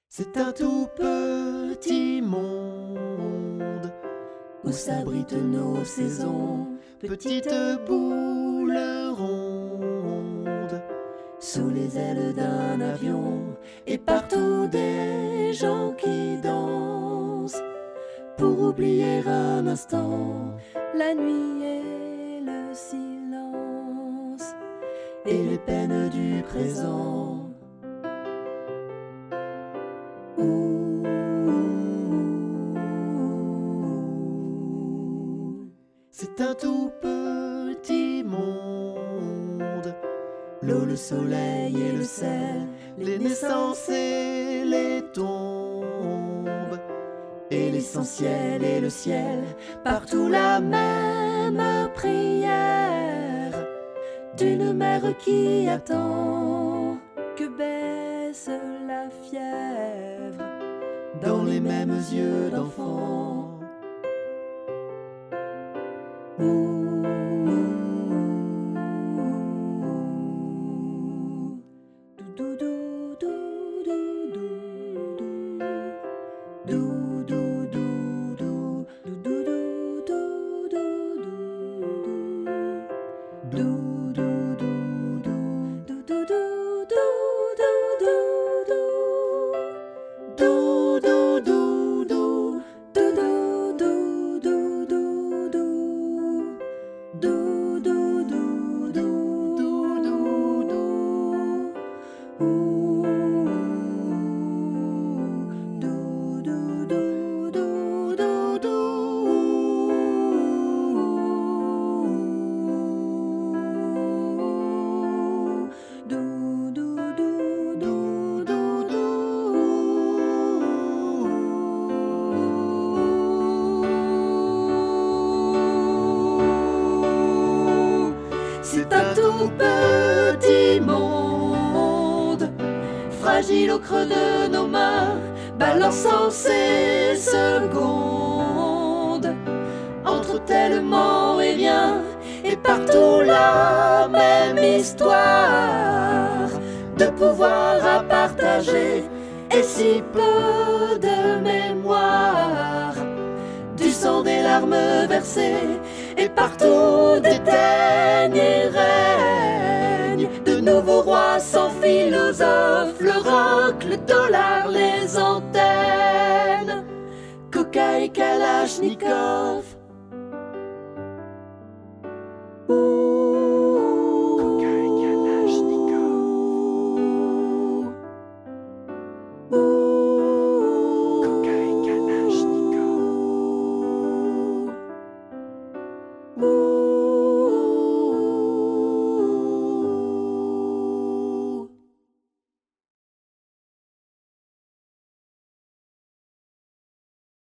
C'est un tout petit monde où s'abritent nos saisons, petite boule ronde sous les ailes d'un avion, et partout des gens qui dansent pour oublier un instant la nuit et le silence et les peines du présent. C'est un tout petit monde, L'eau, le soleil et le sel, les naissances et les tombes, et l'essentiel et le ciel, partout la même prière d'une mère qui attend que baisse la fièvre dans les mêmes yeux d'enfant. C'est un tout petit monde, fragile au creux de nos mains, balançant ses secondes, entre tellement et rien, et partout la même histoire, de pouvoir à partager, et si peu de mémoire, du sang des larmes versées, et partout déteignent et règnent de nouveaux rois sans philosophes, le rock, le dollar, les antennes, Coca et Kalachnikov.